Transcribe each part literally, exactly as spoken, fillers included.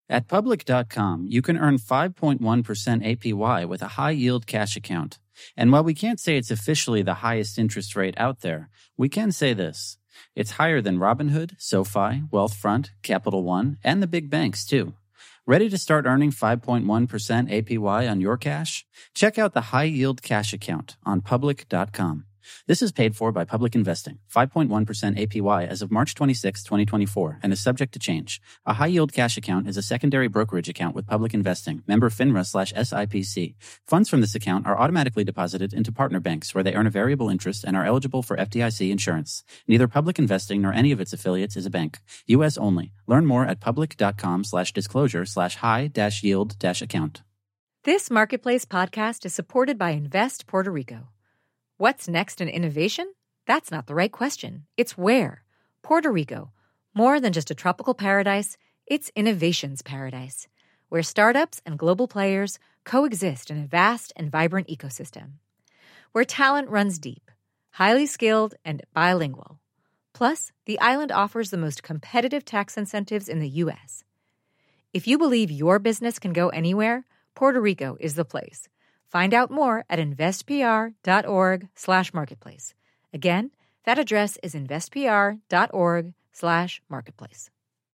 At Public dot com, you can earn five point one percent A P Y with a high-yield cash account. And while we can't say it's officially the highest interest rate out there, we can say this. It's higher than Robinhood, SoFi, Wealthfront, Capital One, and the big banks, too. Ready to start earning five point one percent A P Y on your cash? Check out the high-yield cash account on Public dot com. This is paid for by Public Investing, five point one percent A P Y as of March twenty-sixth, twenty twenty-four, and is subject to change. A high-yield cash account is a secondary brokerage account with Public Investing, member FINRA slash S I P C. Funds from this account are automatically deposited into partner banks where they earn a variable interest and are eligible for F D I C insurance. Neither Public Investing nor any of its affiliates is a bank. U S only. Learn more at Public dot com slash disclosure slash high dash yield dash account. This Marketplace podcast is supported by Invest Puerto Rico. What's next in innovation? That's not the right question. It's where. Puerto Rico. More than just a tropical paradise, it's innovation's paradise, where startups and global players coexist in a vast and vibrant ecosystem. Where talent runs deep, highly skilled, and bilingual. Plus, the island offers the most competitive tax incentives in the U S. If you believe your business can go anywhere, Puerto Rico is the place. Find out more at investpr.org slash marketplace. Again, that address is investpr.org slash marketplace.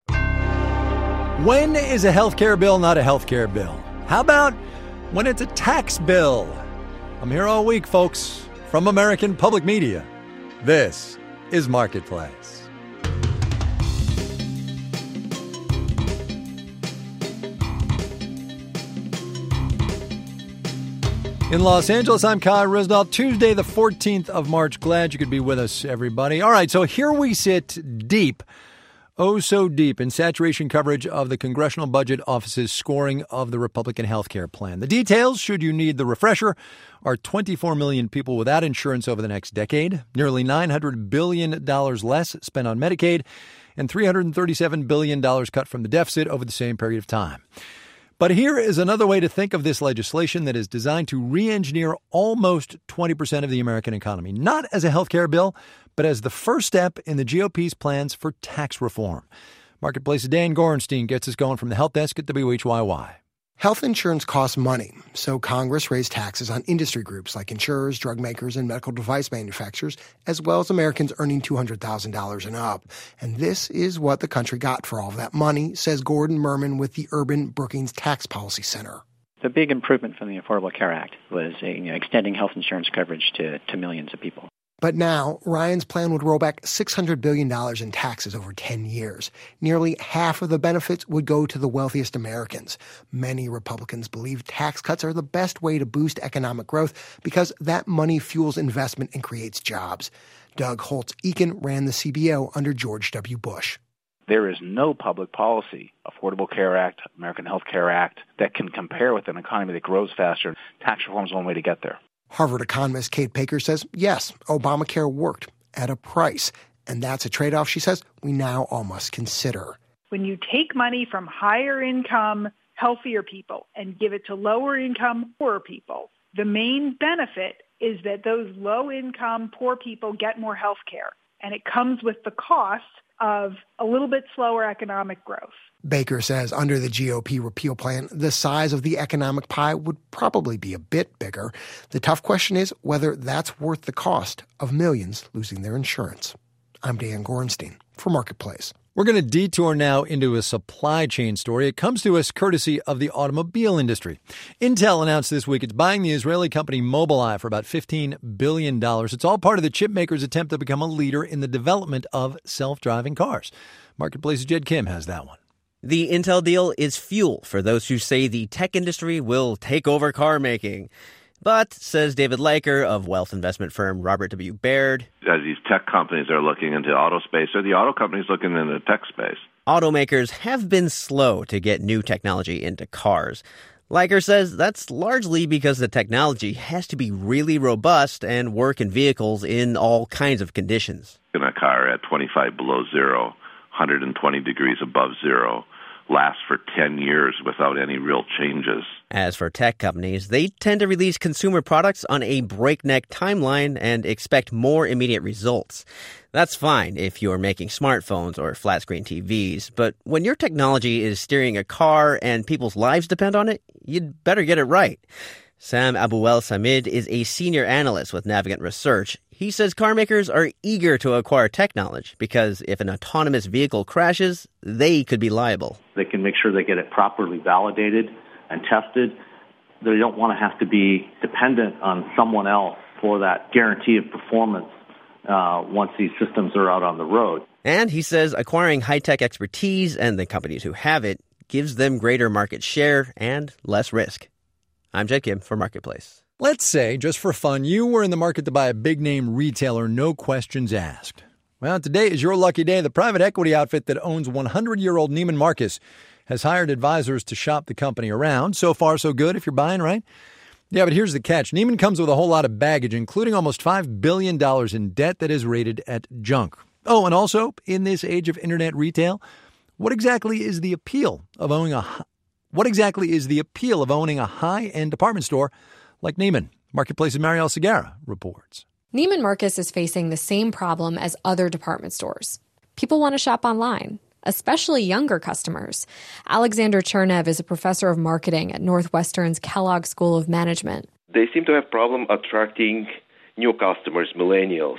When is a healthcare bill not a healthcare bill? How about when it's a tax bill? I'm here all week, folks, from American Public Media. This is Marketplace. In Los Angeles, I'm Kai Ryssdal. Tuesday, the fourteenth of March. Glad you could be with us, everybody. All right, so here we sit deep, oh so deep, in saturation coverage of the Congressional Budget Office's scoring of the Republican health care plan. The details, should you need the refresher, are twenty-four million people without insurance over the next decade, nearly nine hundred billion dollars less spent on Medicaid, and three hundred thirty-seven billion dollars cut from the deficit over the same period of time. But here is another way to think of this legislation that is designed to re-engineer almost twenty percent of the American economy, not as a health care bill, but as the first step in the G O P's plans for tax reform. Marketplace's Dan Gorenstein gets us going from the help desk at W H Y Y. Health insurance costs money, so Congress raised taxes on industry groups like insurers, drug makers, and medical device manufacturers, as well as Americans earning two hundred thousand dollars and up. And this is what the country got for all of that money, says Gordon Merman with the Urban Brookings Tax Policy Center. The big improvement from the Affordable Care Act was uh, you know, extending health insurance coverage to, to millions of people. But now, Ryan's plan would roll back six hundred billion dollars in taxes over ten years. Nearly half of the benefits would go to the wealthiest Americans. Many Republicans believe tax cuts are the best way to boost economic growth because that money fuels investment and creates jobs. Doug Holtz-Eakin ran the C B O under George W. Bush. There is no public policy, Affordable Care Act, American Health Care Act, that can compare with an economy that grows faster. Tax reform is one way to get there. Harvard economist Kate Baker says, yes, Obamacare worked at a price. And that's a trade-off, she says, we now all must consider. When you take money from higher income, healthier people and give it to lower income, poorer people, the main benefit is that those low income, poor people get more health care. And it comes with the cost of a little bit slower economic growth. Baker says under the G O P repeal plan, the size of the economic pie would probably be a bit bigger. The tough question is whether that's worth the cost of millions losing their insurance. I'm Dan Gorenstein for Marketplace. We're going to detour now into a supply chain story. It comes to us courtesy of the automobile industry. Intel announced this week it's buying the Israeli company Mobileye for about fifteen billion dollars. It's all part of the chip maker's attempt to become a leader in the development of self-driving cars. Marketplace's Jed Kim has that one. The Intel deal is fuel for those who say the tech industry will take over car making. But, says David Leiker of wealth investment firm Robert W. Baird, as these tech companies are looking into auto space, or the auto companies looking into tech space, automakers have been slow to get new technology into cars. Leiker says that's largely because the technology has to be really robust and work in vehicles in all kinds of conditions. In a car at twenty-five below zero, one hundred twenty degrees above zero, last for ten years without any real changes. As for tech companies, they tend to release consumer products on a breakneck timeline and expect more immediate results. That's fine if you're making smartphones or flat-screen T Vs, but when your technology is steering a car and people's lives depend on it, you'd better get it right. Sam Abuel-Samid is a senior analyst with Navigant Research. He says car makers are eager to acquire tech knowledge because if an autonomous vehicle crashes, they could be liable. They can make sure they get it properly validated and tested. They don't want to have to be dependent on someone else for that guarantee of performance uh, once these systems are out on the road. And he says acquiring high-tech expertise and the companies who have it gives them greater market share and less risk. I'm Jed Kim for Marketplace. Let's say, just for fun, you were in the market to buy a big-name retailer, no questions asked. Well, today is your lucky day. The private equity outfit that owns one hundred year old Neiman Marcus has hired advisors to shop the company around. So far, so good if you're buying, right? Yeah, but here's the catch. Neiman comes with a whole lot of baggage, including almost five billion dollars in debt that is rated at junk. Oh, and also, in this age of internet retail, what exactly is the appeal of owning a What exactly is the appeal of owning a high-end department store like Neiman? Marketplace's Marielle Segarra reports. Neiman Marcus is facing the same problem as other department stores. People want to shop online, especially younger customers. Alexander Chernev is a professor of marketing at Northwestern's Kellogg School of Management. They seem to have problem attracting new customers, millennials.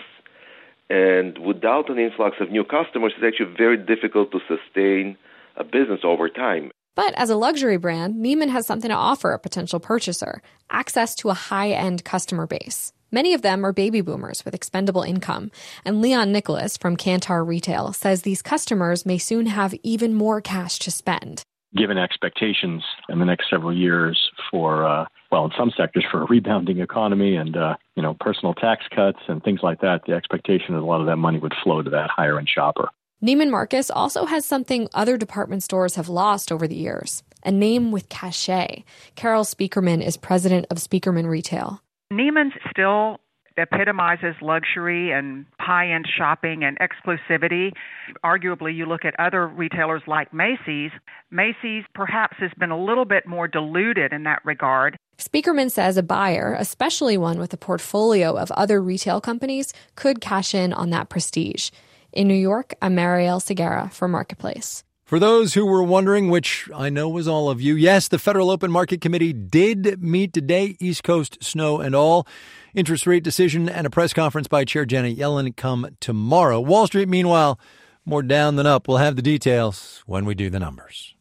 And without an influx of new customers, it's actually very difficult to sustain a business over time. But as a luxury brand, Neiman has something to offer a potential purchaser, access to a high-end customer base. Many of them are baby boomers with expendable income. And Leon Nicholas from Kantar Retail says these customers may soon have even more cash to spend. Given expectations in the next several years for, uh, well, in some sectors for a rebounding economy and, uh, you know, personal tax cuts and things like that, the expectation is a lot of that money would flow to that higher-end shopper. Neiman Marcus also has something other department stores have lost over the years, a name with cachet. Carol Speakerman is president of Speakerman Retail. Neiman's still epitomizes luxury and high-end shopping and exclusivity. Arguably, you look at other retailers like Macy's. Macy's perhaps has been a little bit more diluted in that regard. Speakerman says a buyer, especially one with a portfolio of other retail companies, could cash in on that prestige. In New York, I'm Marielle Segarra for Marketplace. For those who were wondering, which I know was all of you, yes, the Federal Open Market Committee did meet today, East Coast snow and all. Interest rate decision and a press conference by Chair Janet Yellen come tomorrow. Wall Street, meanwhile, more down than up. We'll have the details when we do the numbers.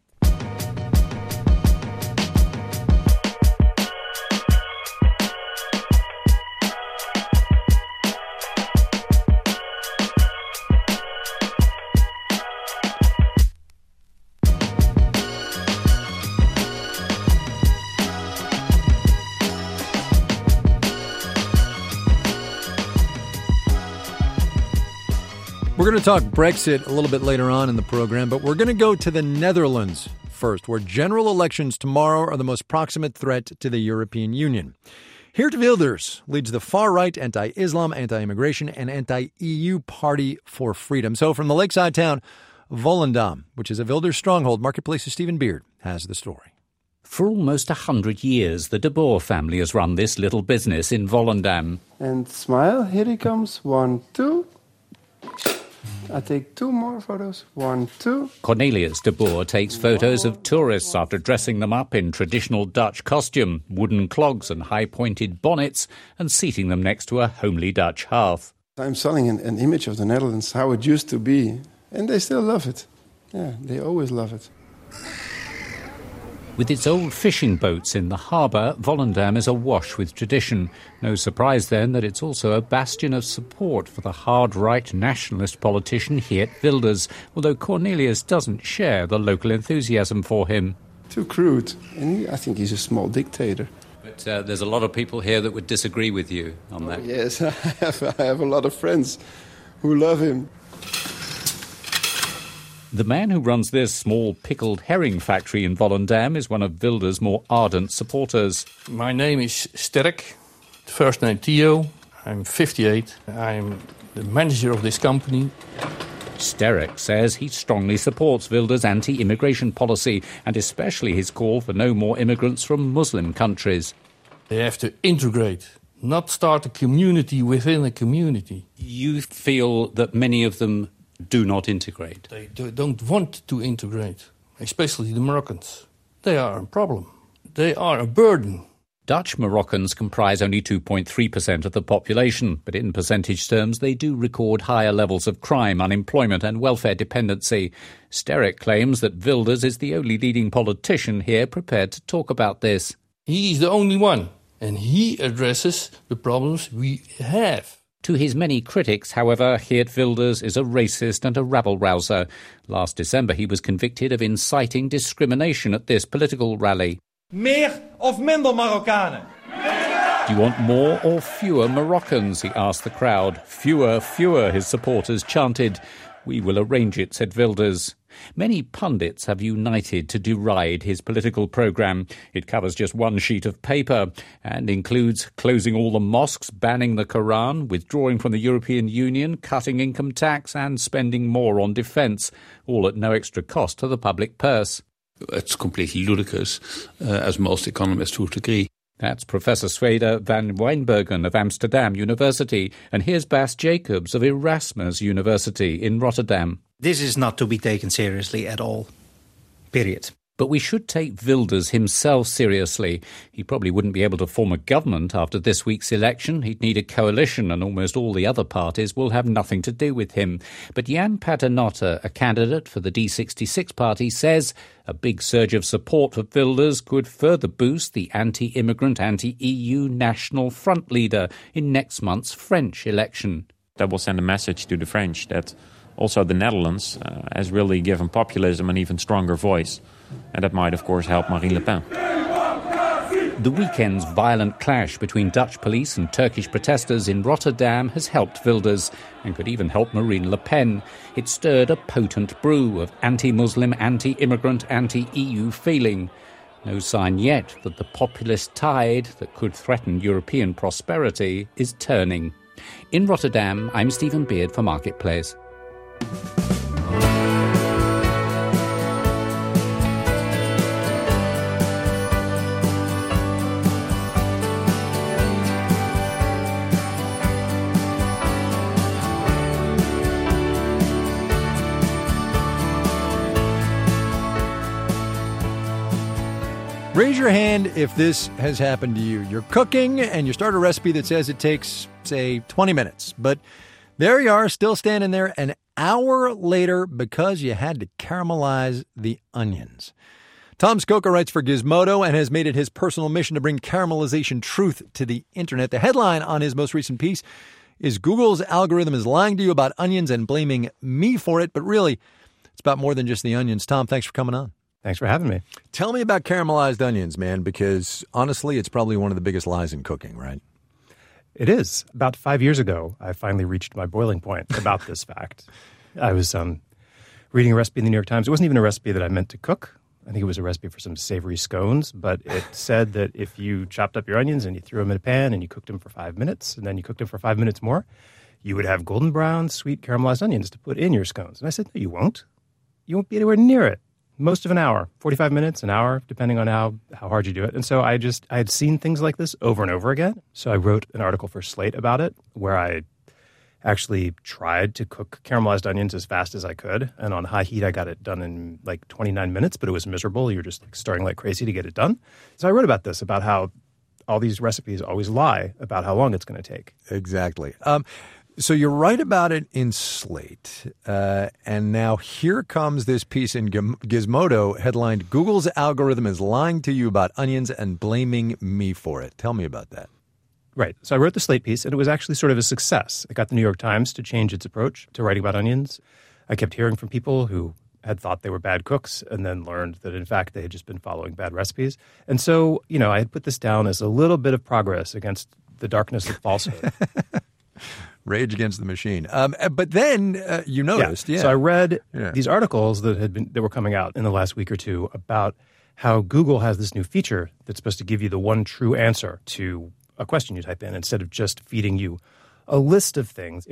We're going to talk Brexit a little bit later on in the program, but we're going to go to the Netherlands first, where general elections tomorrow are the most proximate threat to the European Union. Geert Wilders leads the far-right anti-Islam, anti-immigration, and anti-E U Party for Freedom. So from the lakeside town Volendam, which is a Wilders stronghold, Marketplace's Stephen Beard has the story. For almost a hundred years, the De Boer family has run this little business in Volendam. And smile, here he comes, one, two. I take two more photos. One, two. Cornelius de Boer takes photos of tourists after dressing them up in traditional Dutch costume, wooden clogs and high-pointed bonnets, and seating them next to a homely Dutch hearth. I'm selling an, an image of the Netherlands, how it used to be, and they still love it. Yeah, they always love it. With its old fishing boats in the harbour, Volendam is awash with tradition. No surprise, then, that it's also a bastion of support for the hard-right nationalist politician Geert Wilders, although Cornelius doesn't share the local enthusiasm for him. Too crude, and I think he's a small dictator. But uh, there's a lot of people here that would disagree with you on that. Oh, yes, I have, I have a lot of friends who love him. The man who runs this small pickled herring factory in Volendam is one of Wilders' more ardent supporters. My name is Sterk, first name Theo. I'm fifty-eight. I'm the manager of this company. Sterek says he strongly supports Wilders' anti-immigration policy and especially his call for no more immigrants from Muslim countries. They have to integrate, not start a community within a community. You feel that many of them do not integrate? They don't want to integrate, especially the Moroccans. They are a problem. They are a burden. Dutch Moroccans comprise only two point three percent of the population, but in percentage terms they do record higher levels of crime, unemployment and welfare dependency. Sterek claims that Wilders is the only leading politician here prepared to talk about this. He's the only one, and he addresses the problems we have. To his many critics, however, Geert Wilders is a racist and a rabble-rouser. Last December he was convicted of inciting discrimination at this political rally. Meer of minder Marokkanen? Do you want more or fewer Moroccans, he asked the crowd. Fewer, fewer, his supporters chanted. We will arrange it, said Wilders. Many pundits have united to deride his political programme. It covers just one sheet of paper and includes closing all the mosques, banning the Quran, withdrawing from the European Union, cutting income tax and spending more on defence, all at no extra cost to the public purse. It's completely ludicrous, uh, as most economists would agree. That's Professor Zweder van Wijnbergen of Amsterdam University, and here's Bas Jacobs of Erasmus University in Rotterdam. This is not to be taken seriously at all, period. But we should take Wilders himself seriously. He probably wouldn't be able to form a government after this week's election. He'd need a coalition, and almost all the other parties will have nothing to do with him. But Jan Paternotte, a candidate for the D sixty-six party, says a big surge of support for Wilders could further boost the anti-immigrant, anti-E U National Front leader in next month's French election. That will send a message to the French that also the Netherlands uh, has really given populism an even stronger voice. And that might, of course, help Marine Le Pen. The weekend's violent clash between Dutch police and Turkish protesters in Rotterdam has helped Wilders and could even help Marine Le Pen. It stirred a potent brew of anti-Muslim, anti-immigrant, anti-E U feeling. No sign yet that the populist tide that could threaten European prosperity is turning. In Rotterdam, I'm Stephen Beard for Marketplace. Raise your hand if this has happened to you. You're cooking and you start a recipe that says it takes, say, twenty minutes. But there you are, still standing there an hour later because you had to caramelize the onions. Tom Scocca writes for Gizmodo and has made it his personal mission to bring caramelization truth to the internet. The headline on his most recent piece is Google's algorithm is lying to you about onions and blaming me for it. But really, it's about more than just the onions. Tom, thanks for coming on. Thanks for having me. Tell me about caramelized onions, man, because honestly, it's probably one of the biggest lies in cooking, right? It is. About five years ago, I finally reached my boiling point about this fact. I was um, reading a recipe in the New York Times. It wasn't even a recipe that I meant to cook. I think it was a recipe for some savory scones, but it said that if you chopped up your onions and you threw them in a pan and you cooked them for five minutes, and then you cooked them for five minutes more, you would have golden brown, sweet caramelized onions to put in your scones. And I said, no, you won't. You won't be anywhere near it. Most of an hour, forty-five minutes, an hour, depending on how, how hard you do it. And so I just, I had seen things like this over and over again. So I wrote an article for Slate about it, where I actually tried to cook caramelized onions as fast as I could. And on high heat, I got it done in like twenty-nine minutes, but it was miserable. You're just like stirring like crazy to get it done. So I wrote about this, about how all these recipes always lie about how long it's going to take. Exactly. Um, So you're right about it in Slate. Uh, and now here comes this piece in Gizmodo headlined, Google's algorithm is lying to you about onions and blaming me for it. Tell me about that. Right. So I wrote the Slate piece, and it was actually sort of a success. It got the New York Times to change its approach to writing about onions. I kept hearing from people who had thought they were bad cooks and then learned that, in fact, they had just been following bad recipes. And so, you know, I had put this down as a little bit of progress against the darkness of falsehood. Rage against the machine. Um, but then uh, you noticed, yeah. yeah. So I read yeah. these articles that had been that were coming out in the last week or two about how Google has this new feature that's supposed to give you the one true answer to a question you type in instead of just feeding you a list of things. It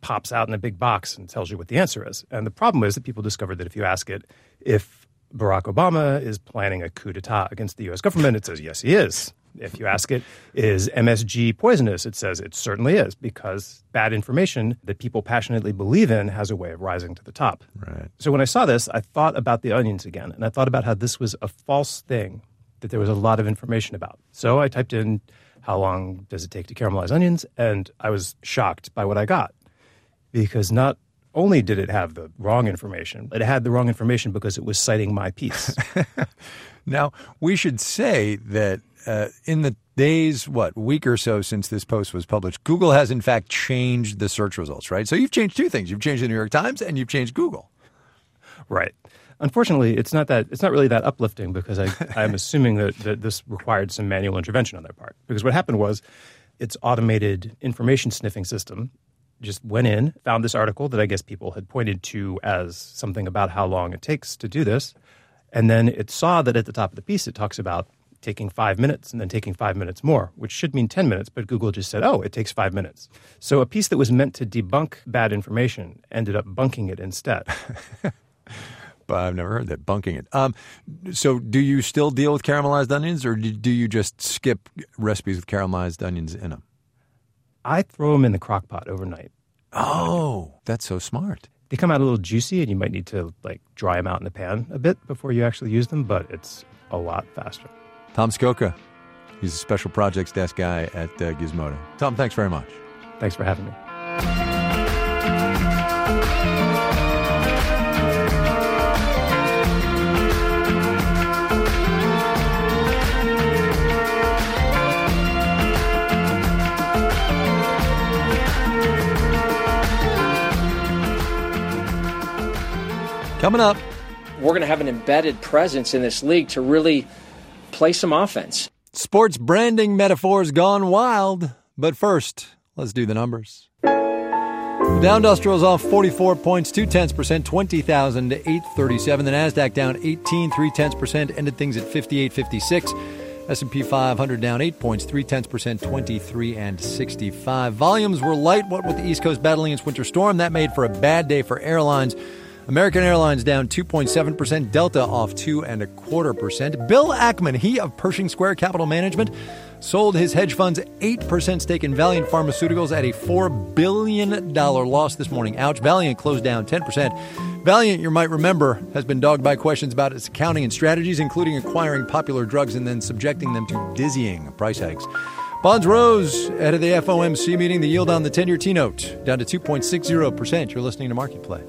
pops out in a big box and tells you what the answer is. And the problem is that people discovered that if you ask it if Barack Obama is planning a coup d'etat against the U S government, it says, yes, he is. If you ask it, is M S G poisonous? It says it certainly is, because bad information that people passionately believe in has a way of rising to the top. Right. So when I saw this, I thought about the onions again, and I thought about how this was a false thing that there was a lot of information about. So I typed in, how long does it take to caramelize onions? And I was shocked by what I got, because not only did it have the wrong information, it had the wrong information because it was citing my piece. Now, we should say that uh, in the days, what, week or so since this post was published, Google has in fact changed the search results, right? So you've changed two things. You've changed the New York Times and you've changed Google. Right. Unfortunately, it's not that it's not really that uplifting, because I, I'm assuming that, that this required some manual intervention on their part. Because what happened was its automated information sniffing system just went in, found this article that I guess people had pointed to as something about how long it takes to do this. And then it saw that at the top of the piece, it talks about taking five minutes and then taking five minutes more, which should mean ten minutes. But Google just said, oh, it takes five minutes. So a piece that was meant to debunk bad information ended up bunking it instead. But I've never heard that, bunking it. Um, so do you still deal with caramelized onions, or do you just skip recipes with caramelized onions in them? I throw them in the crock pot overnight. Oh, that's so smart. They come out a little juicy, and you might need to like dry them out in the pan a bit before you actually use them, but it's a lot faster. Tom Scocca, he's a special projects desk guy at uh, Gizmodo. Tom, thanks very much. Thanks for having me. Coming up, we're going to have an embedded presence in this league to really play some offense. Sports branding metaphors gone wild. But first, let's do the numbers. The Dow Industrial is off forty-four points, two tenths percent, twenty thousand eight thirty-seven. The Nasdaq down eighteen, three tenths percent, ended things at fifty-eight fifty-six. S and P five hundred down eight points, three tenths percent, twenty-three and sixty-five. Volumes were light. What with the East Coast battling its winter storm, that made for a bad day for airlines. American Airlines down two point seven percent, Delta off two and a quarter percent. Bill Ackman, he of Pershing Square Capital Management, sold his hedge fund's eight percent stake in Valeant Pharmaceuticals at a four billion dollars loss this morning. Ouch. Valeant closed down ten percent. Valeant, you might remember, has been dogged by questions about its accounting and strategies, including acquiring popular drugs and then subjecting them to dizzying price hikes. Bonds rose ahead of the F O M C meeting. The yield on the ten-year T-note down to two point six zero percent. You're listening to Marketplace.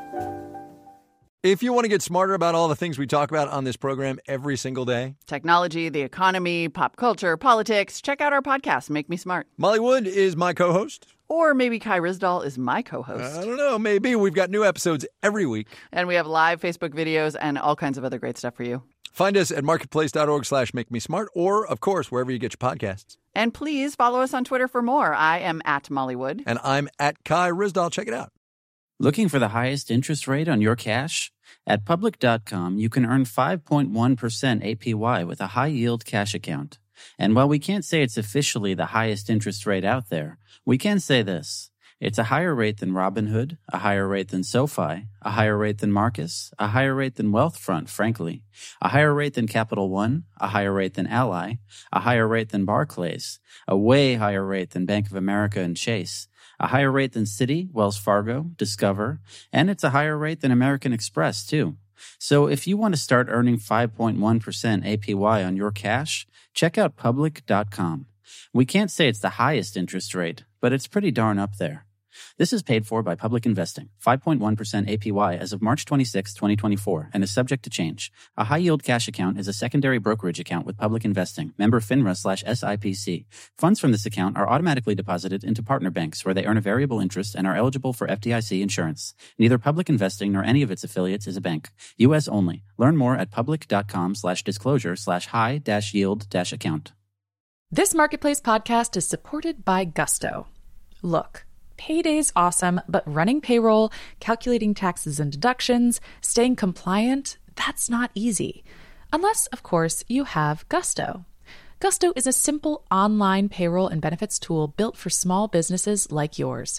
If you want to get smarter about all the things we talk about on this program every single day, technology, the economy, pop culture, politics, check out our podcast, Make Me Smart. Molly Wood is my co-host. Or maybe Kai Ryssdal is my co-host. I don't know. Maybe. We've got new episodes every week. And we have live Facebook videos and all kinds of other great stuff for you. Find us at marketplace.org slash make me smart, or, of course, wherever you get your podcasts. And please follow us on Twitter for more. I am at Molly Wood. And I'm at Kai Ryssdal. Check it out. Looking for the highest interest rate on your cash? At Public dot com, you can earn five point one percent A P Y with a high-yield cash account. And while we can't say it's officially the highest interest rate out there, we can say this. It's a higher rate than Robinhood, a higher rate than SoFi, a higher rate than Marcus, a higher rate than Wealthfront, frankly, a higher rate than Capital One, a higher rate than Ally, a higher rate than Barclays, a way higher rate than Bank of America and Chase, a higher rate than Citi, Wells Fargo, Discover, and it's a higher rate than American Express, too. So if you want to start earning five point one percent A P Y on your cash, check out Public dot com. We can't say it's the highest interest rate, but it's pretty darn up there. This is paid for by Public Investing, five point one percent A P Y as of March twenty-sixth, twenty twenty-four, and is subject to change. A high-yield cash account is a secondary brokerage account with Public Investing, member FINRA slash S I P C. Funds from this account are automatically deposited into partner banks where they earn a variable interest and are eligible for F D I C insurance. Neither Public Investing nor any of its affiliates is a bank. U S only. Learn more at public.com slash disclosure slash high dash yield dash account. This Marketplace podcast is supported by Gusto. Look. Payday's awesome, but running payroll, calculating taxes and deductions, staying compliant, that's not easy. Unless, of course, you have Gusto. Gusto is a simple online payroll and benefits tool built for small businesses like yours.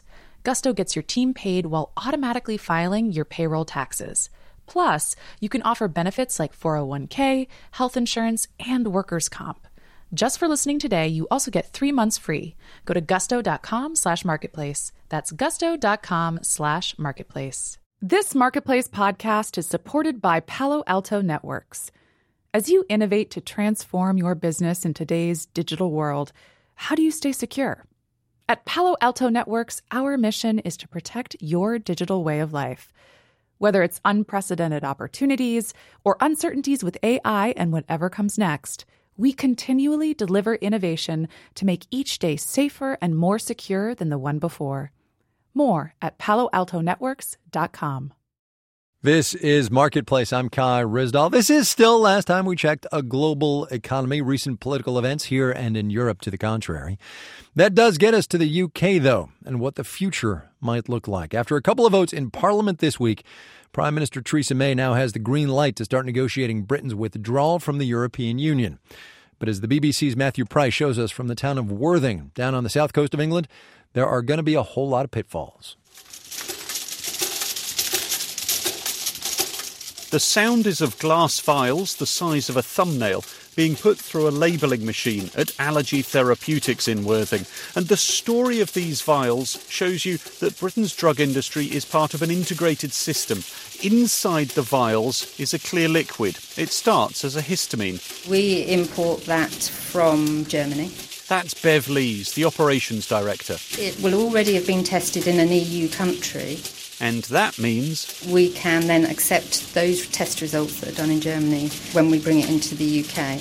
Gusto gets your team paid while automatically filing your payroll taxes. Plus, you can offer benefits like four oh one k, health insurance, and workers' comp. Just for listening today, you also get three months free. Go to gusto.com slash marketplace. That's gusto.com slash marketplace. This Marketplace podcast is supported by Palo Alto Networks. As you innovate to transform your business in today's digital world, how do you stay secure? At Palo Alto Networks, our mission is to protect your digital way of life. Whether it's unprecedented opportunities or uncertainties with A I and whatever comes next, we continually deliver innovation to make each day safer and more secure than the one before. More at palo alto networks dot com. This is Marketplace. I'm Kai Ryssdal. This is still, last time we checked, a global economy. Recent political events here and in Europe to the contrary. That does get us to the U K, though, and what the future might look like. After a couple of votes in Parliament this week, Prime Minister Theresa May now has the green light to start negotiating Britain's withdrawal from the European Union. But as the B B C's Matthew Price shows us from the town of Worthing, down on the south coast of England, there are going to be a whole lot of pitfalls. The sound is of glass vials the size of a thumbnail being put through a labelling machine at Allergy Therapeutics in Worthing. And the story of these vials shows you that Britain's drug industry is part of an integrated system. Inside the vials is a clear liquid. It starts as a histamine. We import that from Germany. That's Bev Lees, the operations director. It will already have been tested in an E U country. And that means we can then accept those test results that are done in Germany when we bring it into the U K.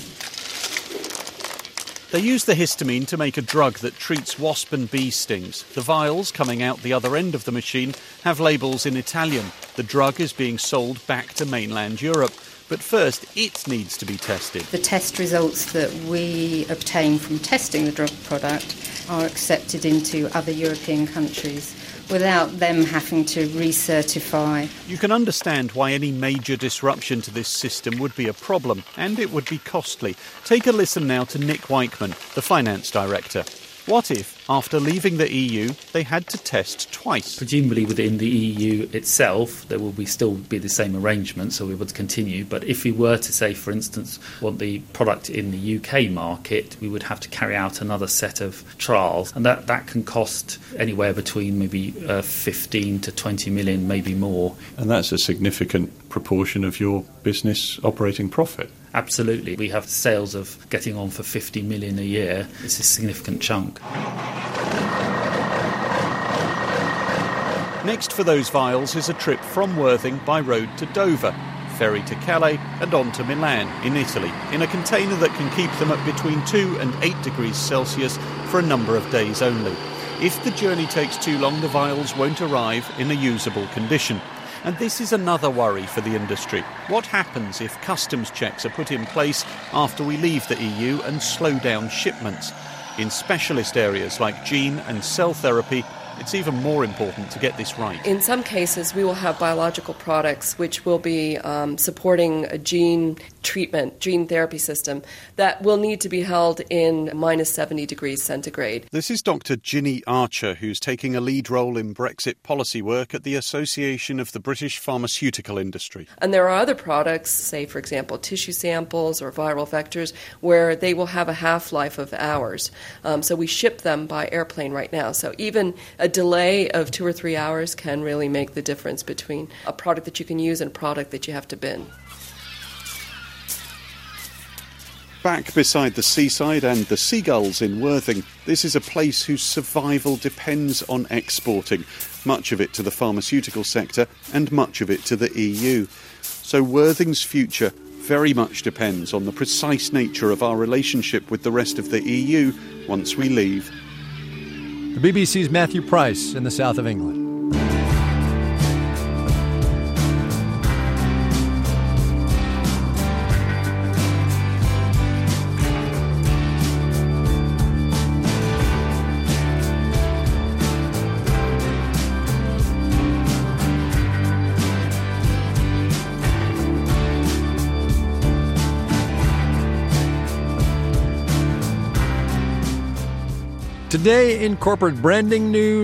They use the histamine to make a drug that treats wasp and bee stings. The vials coming out the other end of the machine have labels in Italian. The drug is being sold back to mainland Europe. But first, it needs to be tested. The test results that we obtain from testing the drug product are accepted into other European countries without them having to recertify. You can understand why any major disruption to this system would be a problem, and it would be costly. Take a listen now to Nick Weichman, the finance director. What if, after leaving the E U, they had to test twice? Presumably within the E U itself, there will be still be the same arrangement, so we would continue. But if we were to say, for instance, want the product in the U K market, we would have to carry out another set of trials. And that, that can cost anywhere between maybe uh, fifteen to twenty million, maybe more. And that's a significant proportion of your business operating profit. Absolutely. We have sales of getting on for fifty million a year. It's a significant chunk. Next for those vials is a trip from Worthing by road to Dover, ferry to Calais and on to Milan in Italy, in a container that can keep them at between two and eight degrees Celsius for a number of days only. If the journey takes too long, the vials won't arrive in a usable condition. And this is another worry for the industry. What happens if customs checks are put in place after we leave the E U and slow down shipments? In specialist areas like gene and cell therapy, it's even more important to get this right. In some cases, we will have biological products which will be um, supporting a gene treatment, gene therapy system that will need to be held in minus seventy degrees centigrade. This is Doctor Ginny Archer, who's taking a lead role in Brexit policy work at the Association of the British Pharmaceutical Industry. And there are other products, say, for example, tissue samples or viral vectors, where they will have a half-life of hours. Um, so we ship them by airplane right now. So even a delay of two or three hours can really make the difference between a product that you can use and a product that you have to bin. Back beside the seaside and the seagulls in Worthing, this is a place whose survival depends on exporting, much of it to the pharmaceutical sector and much of it to the E U. So Worthing's future very much depends on the precise nature of our relationship with the rest of the E U once we leave. The B B C's Matthew Price in the south of England. Today in corporate branding news,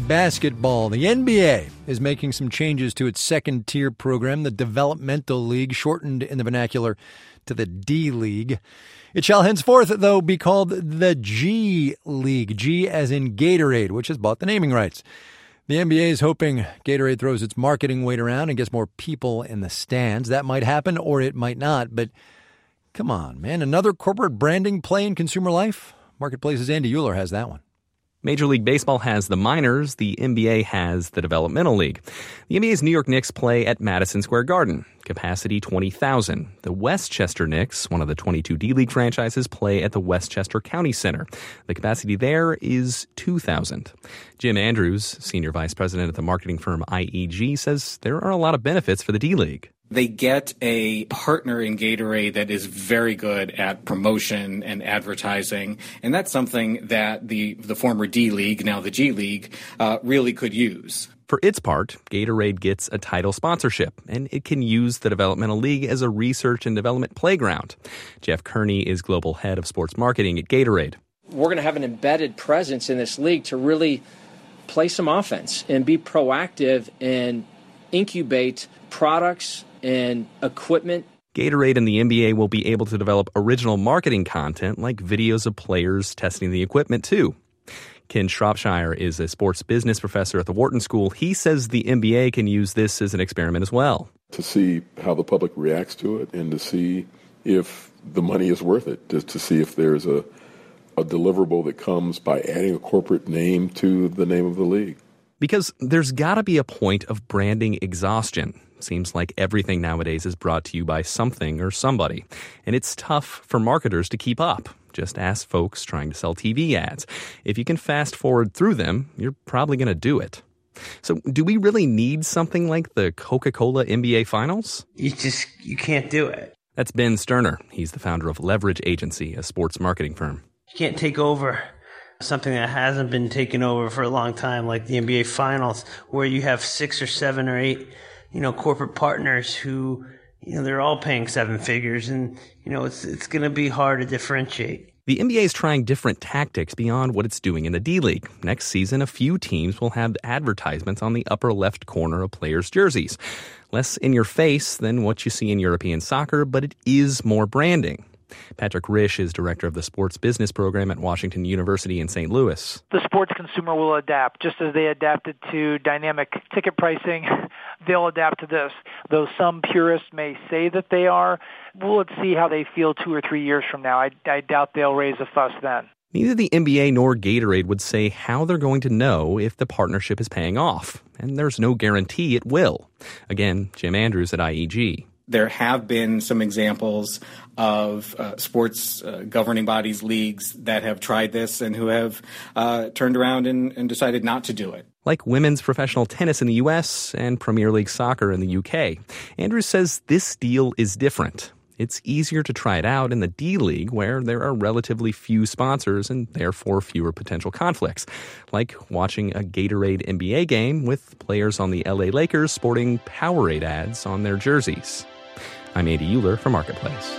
basketball. The N B A is making some changes to its second-tier program, the Developmental League, shortened in the vernacular to the D-League. It shall henceforth, though, be called the G League, G as in Gatorade, which has bought the naming rights. The N B A is hoping Gatorade throws its marketing weight around and gets more people in the stands. That might happen, or it might not, but come on, man. Another corporate branding play in consumer life? Marketplace's Andy Euler has that one. Major League Baseball has the minors. The N B A has the Developmental League. The N B A's New York Knicks play at Madison Square Garden. Capacity twenty thousand. The Westchester Knicks, one of the twenty-two D-League franchises, play at the Westchester County Center. The capacity there is two thousand. Jim Andrews, Senior Vice President at the marketing firm I E G, says there are a lot of benefits for the D-League. They get a partner in Gatorade that is very good at promotion and advertising, and that's something that the the former D-League, now the G-League, uh, really could use. For its part, Gatorade gets a title sponsorship, and it can use the Developmental League as a research and development playground. Jeff Kearney is global head of sports marketing at Gatorade. We're going to have an embedded presence in this league to really play some offense and be proactive and incubate products and equipment. Gatorade and the N B A will be able to develop original marketing content like videos of players testing the equipment too. Ken Shropshire is a sports business professor at the Wharton School. He says the N B A can use this as an experiment as well. To see how the public reacts to it and to see if the money is worth it, just to see if there's a, a deliverable that comes by adding a corporate name to the name of the league. Because there's got to be a point of branding exhaustion. Seems like everything nowadays is brought to you by something or somebody. And it's tough for marketers to keep up. Just ask folks trying to sell T V ads. If you can fast forward through them, you're probably going to do it. So do we really need something like the Coca-Cola N B A Finals? You just, you can't do it. That's Ben Sterner. He's the founder of Leverage Agency, a sports marketing firm. You can't take over something that hasn't been taken over for a long time, like the N B A Finals, where you have six or seven or eight, you know, corporate partners who, you know, they're all paying seven figures, and, you know, it's it's going to be hard to differentiate. The N B A is trying different tactics beyond what it's doing in the D-League. Next season, a few teams will have advertisements on the upper left corner of players' jerseys. Less in your face than what you see in European soccer, but it is more branding. Patrick Risch is director of the sports business program at Washington University in Saint Louis. The sports consumer will adapt, just as they adapted to dynamic ticket pricing. They'll adapt to this. Though some purists may say that they are, we'll see how they feel two or three years from now. I, I doubt they'll raise a fuss then. Neither the N B A nor Gatorade would say how they're going to know if the partnership is paying off, and there's no guarantee it will. Again, Jim Andrews at I E G. There have been some examples of uh, sports uh, governing bodies, leagues that have tried this and who have uh, turned around and, and decided not to do it. Like women's professional tennis in the U S and Premier League soccer in the U K. Andrews says this deal is different. It's easier to try it out in the D-League, where there are relatively few sponsors and therefore fewer potential conflicts, like watching a Gatorade N B A game with players on the L A Lakers sporting Powerade ads on their jerseys. I'm Andy Euler for Marketplace.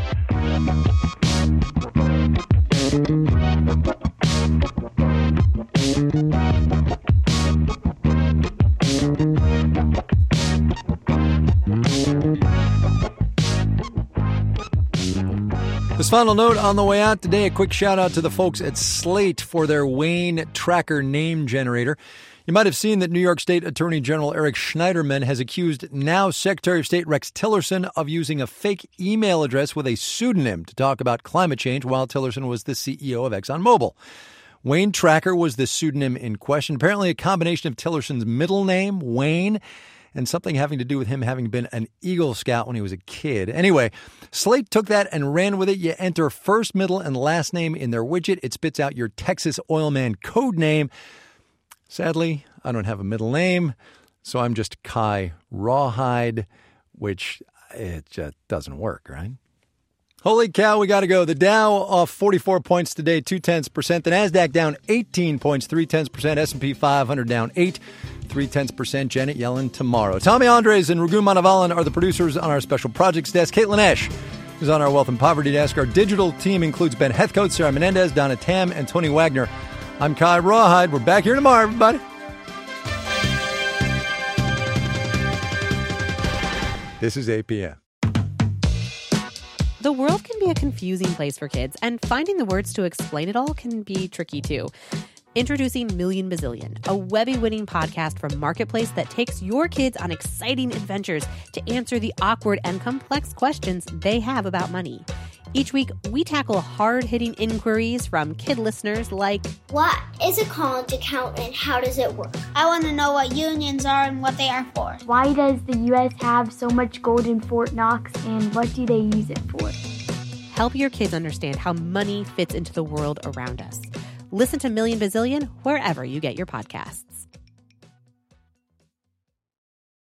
This final note on the way out today, a quick shout out to the folks at Slate for their Wayne Tracker name generator. You might have seen that New York State Attorney General Eric Schneiderman has accused now Secretary of State Rex Tillerson of using a fake email address with a pseudonym to talk about climate change while Tillerson was the C E O of ExxonMobil. Wayne Tracker was the pseudonym in question, apparently a combination of Tillerson's middle name, Wayne, and something having to do with him having been an Eagle Scout when he was a kid. Anyway, Slate took that and ran with it. You enter first, middle, and last name in their widget. It spits out your Texas Oilman code name. Sadly, I don't have a middle name, so I'm just Kai Rawhide, which it just doesn't work, right? Holy cow, we got to go. The Dow off forty-four points today, two-tenths percent. The NASDAQ down eighteen points, three-tenths percent. S and P five hundred down eight, three-tenths percent. Janet Yellen tomorrow. Tommy Andres and Raghu Manavalan are the producers on our special projects desk. Caitlin Esch is on our wealth and poverty desk. Our digital team includes Ben Heathcote, Sarah Menendez, Donna Tam, and Tony Wagner. I'm Kai Rawhide. We're back here tomorrow, everybody. This is A P M. The world can be a confusing place for kids, and finding the words to explain it all can be tricky too. Introducing Million Bazillion, a Webby-winning podcast from Marketplace that takes your kids on exciting adventures to answer the awkward and complex questions they have about money. Each week, we tackle hard-hitting inquiries from kid listeners like, what is a college account and how does it work? I want to know what unions are and what they are for. Why does the U S have so much gold in Fort Knox and what do they use it for? Help your kids understand how money fits into the world around us. Listen to Million Bazillion wherever you get your podcasts.